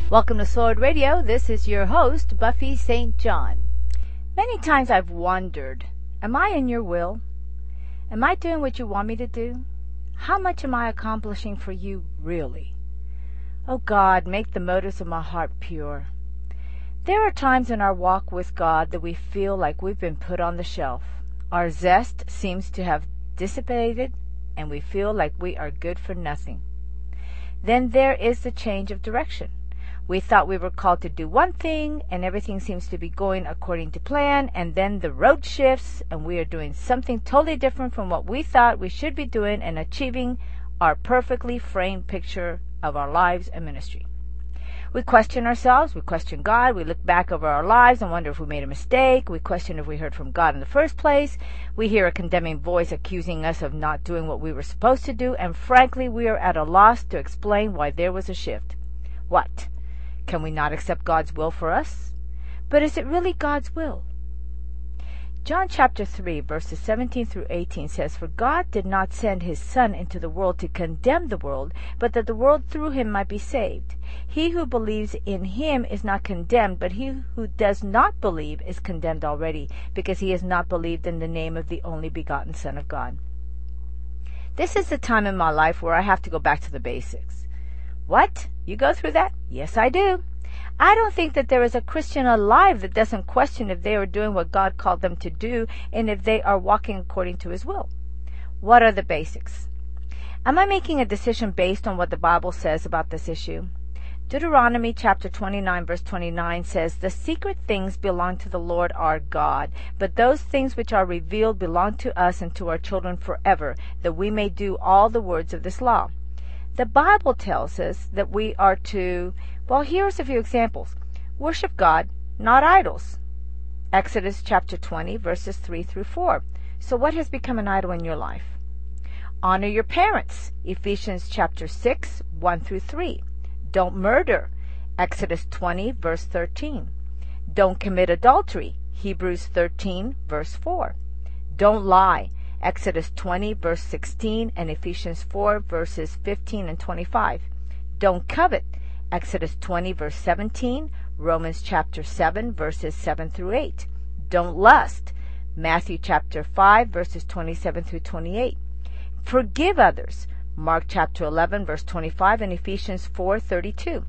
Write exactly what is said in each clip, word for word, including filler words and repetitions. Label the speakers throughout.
Speaker 1: Welcome to Sword Radio. This is your host, Buffy Saint John. Many times I've wondered, am I in your will? Am I doing what you want me to do? How much am I accomplishing for you, really? Oh God, make the motives of my heart pure. There are times in our walk with God that we feel like we've been put on the shelf. Our zest seems to have dissipated, and we feel like we are good for nothing. Then there is the change of direction. We thought we were called to do one thing, and everything seems to be going according to plan, and then the road shifts, and we are doing something totally different from what we thought we should be doing and achieving our perfectly framed picture of our lives and ministry. We question ourselves, we question God, we look back over our lives and wonder if we made a mistake, we question if we heard from God in the first place, we hear a condemning voice accusing us of not doing what we were supposed to do, and frankly, we are at a loss to explain why there was a shift. What? Can we not accept God's will for us? But is it really God's will? John chapter three, verses seventeen through eighteen says, "For God did not send his Son into the world to condemn the world, but that the world through him might be saved. He who believes in him is not condemned, but he who does not believe is condemned already, because he has not believed in the name of the only begotten Son of God." This is the time in my life where I have to go back to the basics. What? You go through that? Yes, I do. I don't think that there is a Christian alive that doesn't question if they are doing what God called them to do and if they are walking according to his will. What are the basics? Am I making a decision based on what the Bible says about this issue? Deuteronomy chapter twenty-nine verse twenty-nine says, "The secret things belong to the Lord our God, but those things which are revealed belong to us and to our children forever, that we may do all the words of this law." The Bible tells us that we are to, well, here's a few examples. Worship God, not idols. Exodus chapter twenty, verses three through four. So what has become an idol in your life? Honor your parents. Ephesians chapter six, one through three. Don't murder. Exodus twenty, verse thirteen. Don't commit adultery. Hebrews thirteen, verse four. Don't lie. Exodus twenty, verse sixteen, and Ephesians four, verses fifteen and twenty-five. Don't covet. Exodus twenty, verse seventeen, Romans chapter seven, verses seven through eight. Don't lust. Matthew chapter five, verses twenty-seven through twenty-eight. Forgive others. Mark chapter eleven, verse twenty-five, and Ephesians four, thirty-two.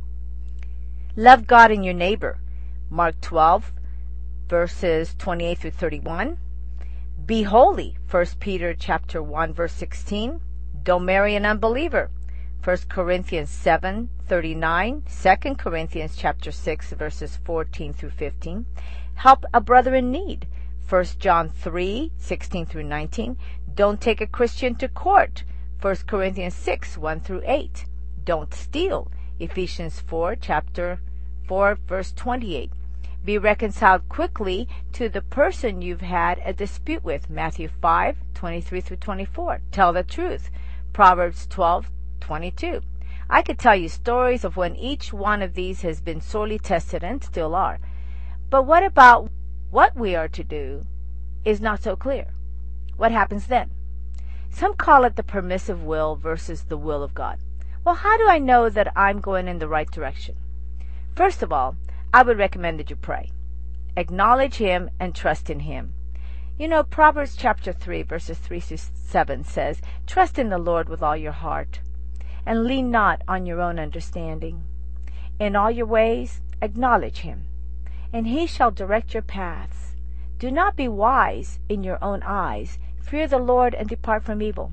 Speaker 1: Love God and your neighbor. Mark twelve, verses twenty-eight through thirty-one. Be holy. First Peter chapter one, verse sixteen. Don't marry an unbeliever. First Corinthians seven, thirty-nine. Second Corinthians chapter six, verses fourteen through fifteen. Help a brother in need. First John three, sixteen through nineteen. Don't take a Christian to court. First Corinthians six, one through eight. Don't steal. Ephesians four, chapter four, verse twenty-eight. Be reconciled quickly to the person you've had a dispute with. Matthew five, twenty-three through twenty-four. Tell the truth. Proverbs twelve, twenty-two. I could tell you stories of when each one of these has been sorely tested and still are. But what about what we are to do is not so clear. What happens then? Some call it the permissive will versus the will of God. Well, how do I know that I'm going in the right direction? First of all, I would recommend that you pray. Acknowledge him and trust in him. You know, Proverbs chapter three, verses three through seven says, "Trust in the Lord with all your heart, and lean not on your own understanding. In all your ways acknowledge him, and he shall direct your paths. Do not be wise in your own eyes. Fear the Lord and depart from evil."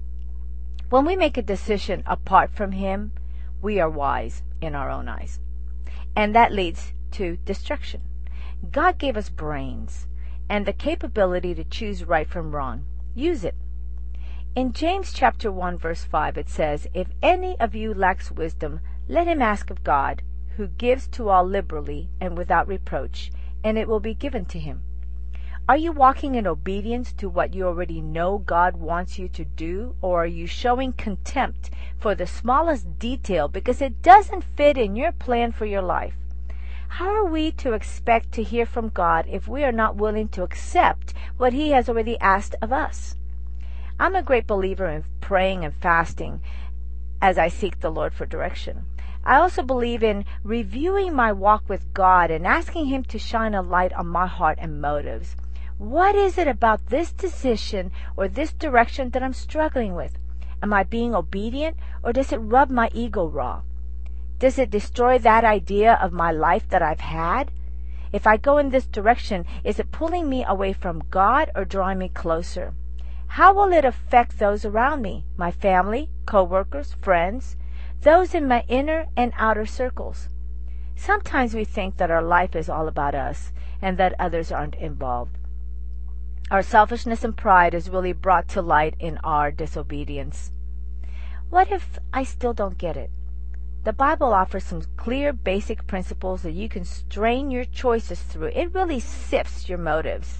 Speaker 1: When we make a decision apart from him, we are wise in our own eyes. And that leads to destruction. God gave us brains and the capability to choose right from wrong. Use it. In James chapter one, verse five, it says, "If any of you lacks wisdom, let him ask of God, who gives to all liberally and without reproach, and it will be given to him." Are you walking in obedience to what you already know God wants you to do, or are you showing contempt for the smallest detail because it doesn't fit in your plan for your life? How are we to expect to hear from God if we are not willing to accept what he has already asked of us? I'm a great believer in praying and fasting as I seek the Lord for direction. I also believe in reviewing my walk with God and asking Him to shine a light on my heart and motives. What is it about this decision or this direction that I'm struggling with? Am I being obedient, or does it rub my ego raw? Does it destroy that idea of my life that I've had? If I go in this direction, is it pulling me away from God or drawing me closer? How will it affect those around me, my family, co-workers, friends, those in my inner and outer circles? Sometimes we think that our life is all about us and that others aren't involved. Our selfishness and pride is really brought to light in our disobedience. What if I still don't get it? The Bible offers some clear basic principles that you can strain your choices through. It really sifts your motives.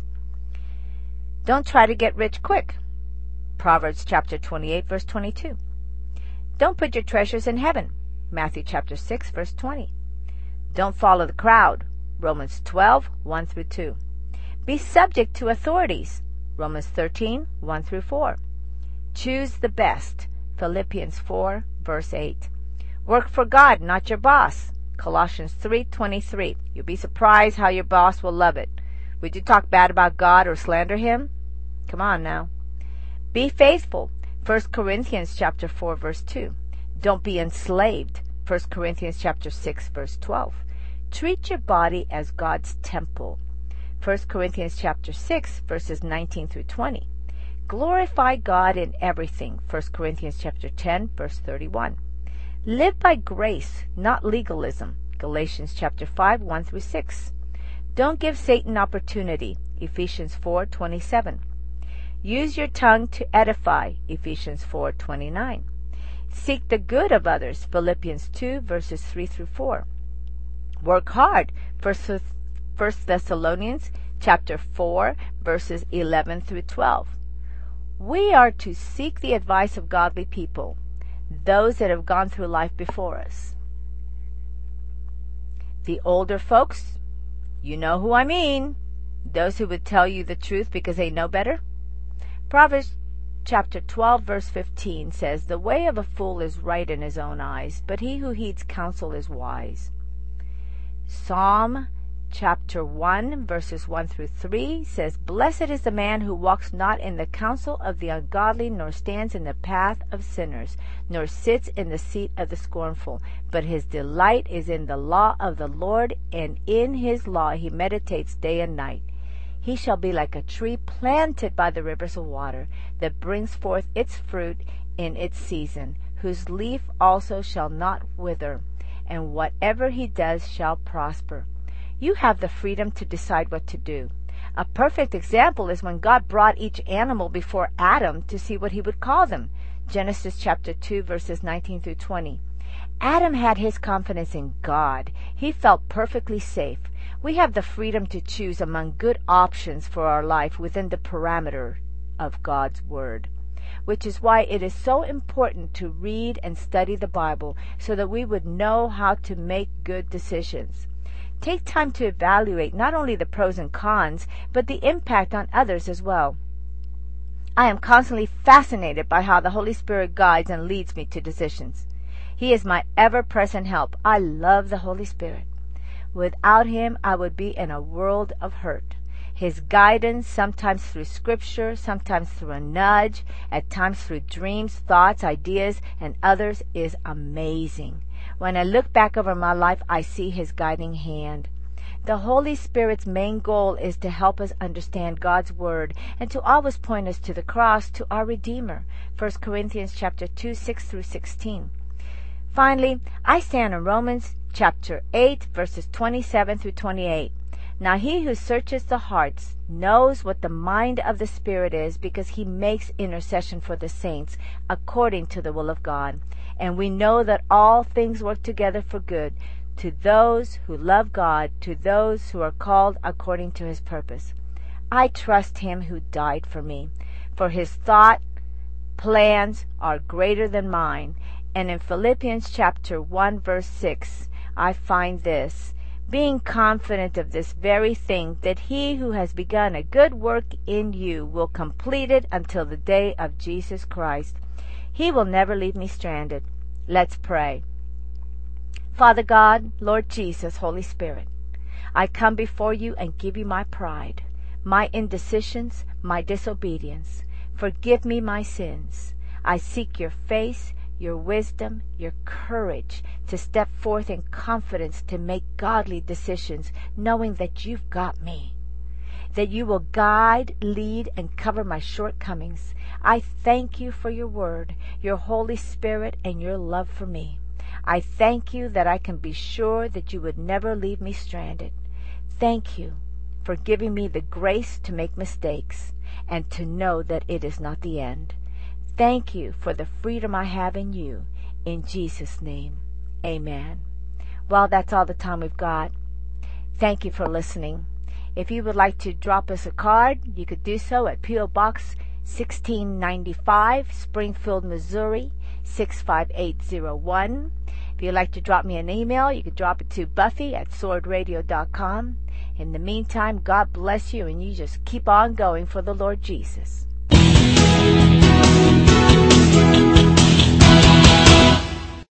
Speaker 1: Don't try to get rich quick. Proverbs chapter twenty-eight, verse twenty-two. Don't put your treasures in heaven. Matthew chapter six, verse twenty. Don't follow the crowd. Romans twelve, one through two. Be subject to authorities. Romans thirteen, one through four. Choose the best. Philippians four, verse eight. Work for God, not your boss. Colossians three, twenty-three. You'll be surprised how your boss will love it. Would you talk bad about God or slander Him? Come on now. Be faithful. First Corinthians chapter four, verse two. Don't be enslaved. First Corinthians chapter six, verse twelve. Treat your body as God's temple. First Corinthians chapter six, verses nineteen through twenty. Glorify God in everything. First Corinthians chapter ten, verse thirty-one. Live by grace, not legalism. Galatians chapter five, one through six. Don't give Satan opportunity. Ephesians four, twenty-seven. Use your tongue to edify. Ephesians four, twenty-nine. Seek the good of others. Philippians two, verses three through four. Work hard. First Thessalonians chapter four, verses eleven through twelve. We are to seek the advice of godly people, those that have gone through life before us. The older folks, you know who I mean, those who would tell you the truth because they know better. Proverbs chapter twelve, verse fifteen says, the way of a fool is right in his own eyes, but he who heeds counsel is wise. Psalm chapter one, verses one through three says, blessed is the man who walks not in the counsel of the ungodly, nor stands in the path of sinners, nor sits in the seat of the scornful. But his delight is in the law of the Lord, and in his law he meditates day and night. He shall be like a tree planted by the rivers of water, that brings forth its fruit in its season, whose leaf also shall not wither, and whatever he does shall prosper. You have the freedom to decide what to do. A perfect example is when God brought each animal before Adam to see what he would call them. Genesis chapter two, verses nineteen through twenty. Adam had his confidence in God. He felt perfectly safe. We have the freedom to choose among good options for our life within the parameter of God's Word, which is why it is so important to read and study the Bible so that we would know how to make good decisions. Take time to evaluate not only the pros and cons, but the impact on others as well. I am constantly fascinated by how the Holy Spirit guides and leads me to decisions. He is my ever-present help. I love the Holy Spirit. Without Him, I would be in a world of hurt. His guidance, sometimes through Scripture, sometimes through a nudge, at times through dreams, thoughts, ideas, and others, is amazing. When I look back over my life, I see His guiding hand. The Holy Spirit's main goal is to help us understand God's Word and to always point us to the cross, to our Redeemer. First Corinthians chapter two, six through sixteen. Finally, I stand in Romans chapter eight, verses twenty-seven through twenty-eight. Now he who searches the hearts knows what the mind of the Spirit is, because he makes intercession for the saints according to the will of God. And we know that all things work together for good to those who love God, to those who are called according to His purpose. I trust Him who died for me, for His thought plans are greater than mine. And in Philippians chapter one, verse six, I find this, being confident of this very thing, that He who has begun a good work in you will complete it until the day of Jesus Christ. He will never leave me stranded. Let's pray. Father God, Lord Jesus, Holy Spirit, I come before you and give you my pride, my indecisions, my disobedience. Forgive me my sins. I seek your face, your wisdom, your courage to step forth in confidence to make godly decisions, knowing that you've got me, that you will guide, lead, and cover my shortcomings. I thank you for your word, your Holy Spirit, and your love for me. I thank you that I can be sure that you would never leave me stranded. Thank you for giving me the grace to make mistakes and to know that it is not the end. Thank you for the freedom I have in you. In Jesus' name, amen. Well, that's all the time we've got. Thank you for listening. If you would like to drop us a card, you could do so at P O. Box sixteen ninety-five, Springfield, Missouri, six five eight zero one. If you'd like to drop me an email, you could drop it to Buffy at sword radio dot com. In the meantime, God bless you, and you just keep on going for the Lord Jesus.